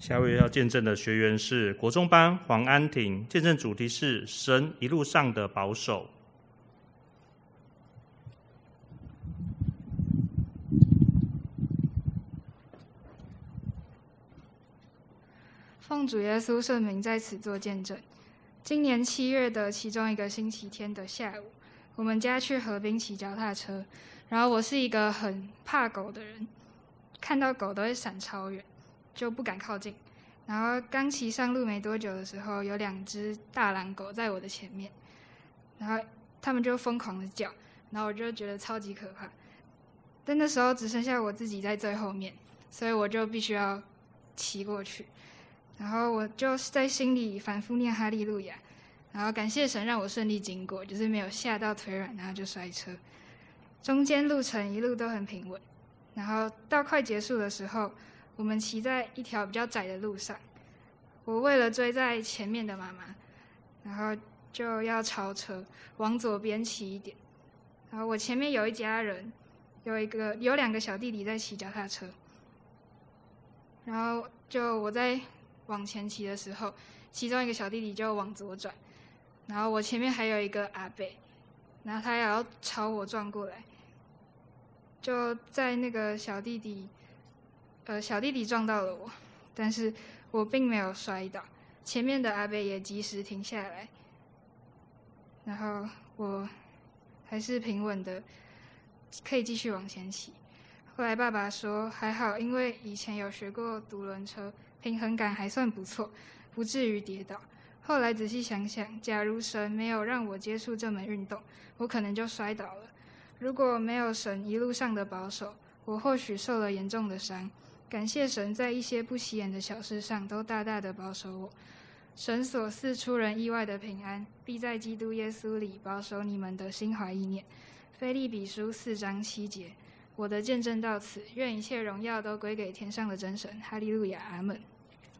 下位要见证的学员是国中班黄安婷，见证主题是神一路上的保守。 奉主耶稣圣名在此做见证。今年7月的其中一个星期天的下午，我们家去河滨骑脚踏车，然后我是一个很怕狗的人，看到狗都会闪超远，就不敢靠近。然后刚骑上路没多久的时候，有2只大狼狗在我的前面，然后它们就疯狂的叫，然后我就觉得超级可怕。但那时候只剩下我自己在最后面，所以我就必须要骑过去。然后我就在心里反复念哈利路亚，然后感谢神让我顺利经过，就是没有吓到腿软，然后就摔车。中间路程一路都很平稳，然后到快结束的时候，我们骑在一条比较窄的路上。我为了追在前面的妈妈，然后就要超车，往左边骑一点。然后我前面有一家人，有2个小弟弟在骑脚踏车，然后就我在往前骑的时候，其中一个小弟弟就往左转，然后我前面还有一个阿伯，然后他也要朝我撞过来，就在那个小弟弟撞到了我，但是我并没有摔倒，前面的阿伯也及时停下来，然后我还是平稳的可以继续往前骑。后来爸爸说还好，因为以前有学过独轮车，平衡感还算不错，不至于跌倒。后来仔细想想，假如神没有让我接触这门运动，我可能就摔倒了。如果没有神一路上的保守，我或许受了严重的伤。感谢神在一些不起眼的小事上都大大的保守我。神所赐出人意外的平安，必在基督耶稣里保守你们的心怀意念。腓立比书4章7节。我的见证到此，愿一切荣耀都归给天上的真神。哈利路亚，阿们。